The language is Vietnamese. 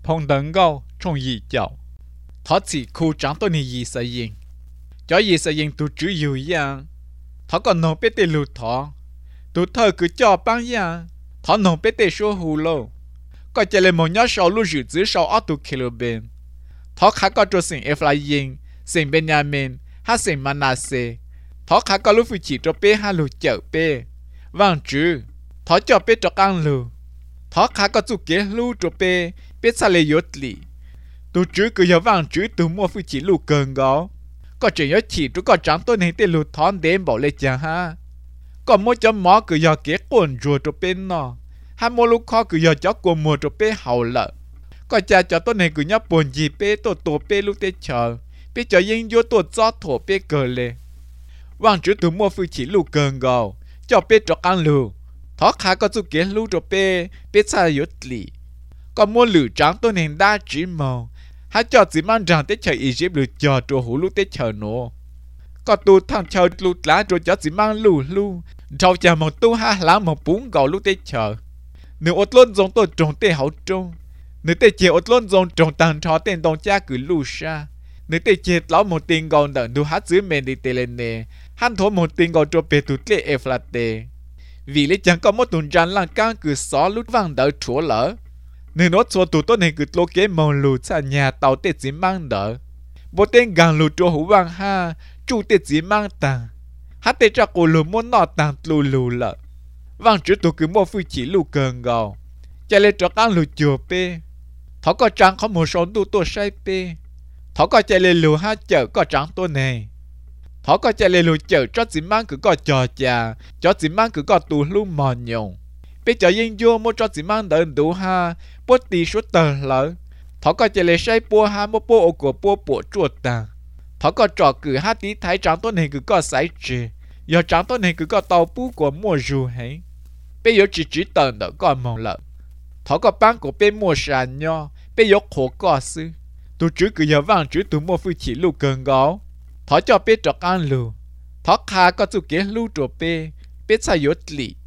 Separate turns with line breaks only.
phong tấn gạo trong gì chậu thọ chỉ khu trắng tôi này gì sẽ yên cho gì sẽ yên tụ chữ yêu yang thọ còn nông biết tê lụt thọ tụ thơ cứ cho băng yang thọ nông biết tê số hù lô có chạy lên một nhóm sau lúc dự giữ sau ở tụ kilo bên thọ khá có cho sinh Ephraim sinh Benjamin hay sinh Manasseh thọ khá có lúc phụ chỉ cho bé hay lụt chợ bé vang chữ thọ cho bé cho ăn lù thọ khá có chụp kế lù cho bé bé xa lê yốt lì tụ chữ cứ nhớ vang chữ tụ mua phụ chỉ lù cơn gó có chuyện nhớ chỉ tụ có trắng tôi này tên lù thon đêm bảo lê chàng ha có mỗi chấm mỏ cứ nhớ kế quần rùa cho bên nó hai mỗi lúc khó cứ nhớ cho quần mùa cho bên hậu lợ có cha cho tôi này cứ nhớ buồn gì bên tổ bên lúc tết chờ bên cho yên vô tổ gió thổ bên cờ lê vang chữ tụ mua phụ chỉ lù cơn gó cho bên cho ăn lù thọ khá có chụp kế lù cho bên xa yốt lì có mua lử trắng tôi này đa chỉ màu hai cho chỉ mang rằng tết chờ Egypt lử chờ cho hú lúc tết chờ nó có tu thằng chờ lụt lá rồi cho chỉ mang lù rau chờ một tu ha lá một bún gạo lúc tết chờ nếu ốt luôn giống tôi trồng tê hậu trông nếu tê chè ốt luôn giống trồng tàng trò tên đồng cha cứ lù sa nếu tê chè lão một tiền gạo đợn du hát dưới men đi tê lên nè hắn thổi một tiền gạo cho bê tụt lệ Ephrate vì lấy chẳng có một tuần rắn lang cang cứ xó lút vang đỡ chúa lỡ nên nó cho tụi tôi này cứ lô kế màu lù xa nhà tàu tết chỉ mang đỡ bố tên gàng lù cho hú vang ha chủ tết chỉ mang tàng hát tết ra cổ lù muốn nọ tàng lù lợ vang chữ tụi cứ mua phi chỉ lù cơn gào chạy lên cho ăn lù chùa bê thó có trắng có một số tụi tôi say bê thó có chạy lên lù ha chợ có trắng tôi này thó có chạy lên lù chợ cho chỉ mang cứ có trò chà cho chỉ mang cứ có tù lù mò nhồng bây giờ yên vô mua cho chỉ mang đợn đủ ha bố tì số tờ lỡ thọ có chạy lấy say bố ha mua bố của bố chuột tàng thọ có trò cử ha tí thái trắng tốt này cứ có sải trì giờ trắng tốt này cứ có tàu bú của mua dù hay bây giờ chỉ tờ đỡ có mong lợn thọ có bán của bên mua sàn nho bây giờ khổ có sư tôi chứ cứ giờ vàng chứ tôi mua phi chỉ lù cơn gáo thọ cho bên trọ ăn lù thọ khá có chụp kế lù trọ bên xa yốt lì